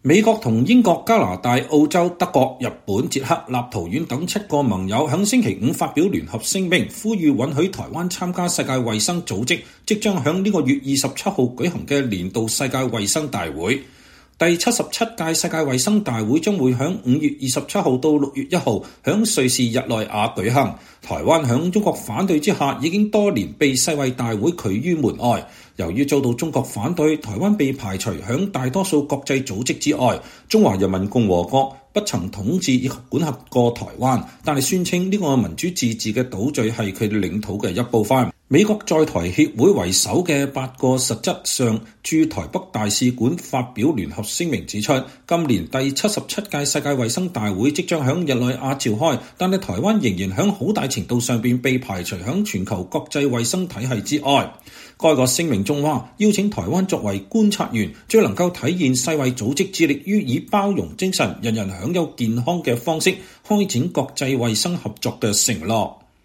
美國同英國、加拿大、澳洲、德國、日本、捷克、立陶宛等7個盟友喺星期5發表聯合聲明，呼籲允許台灣參加世界衛生組織即將喺呢個月27號舉行嘅年度世界衛生大會。第77屆世界衛生大會將會喺5月27號到6月1號喺瑞士日內瓦舉行。台灣喺中國反對之下，已經多年被世衛大會拒於門外。由於遭到中國反對，台灣被排除喺大多數國際組織之外。中華人民共和國不曾統治以及管轄過台灣，但係宣稱呢個民主自治嘅島嶼係佢領土嘅一部分。美國在台協會為首嘅8個實質上駐台北大使館發表聯合聲明指出，今年第77屆世界衛生大會即將喺日內瓦召開，但係台灣仍然喺好大程度上被排除喺全球國際衛生體系之外。該個聲明仲話，邀請台灣作為觀察員，最能夠體現世衛組織致力於以包容精神、人人享有健康嘅方式開展國際衛生合作嘅承諾。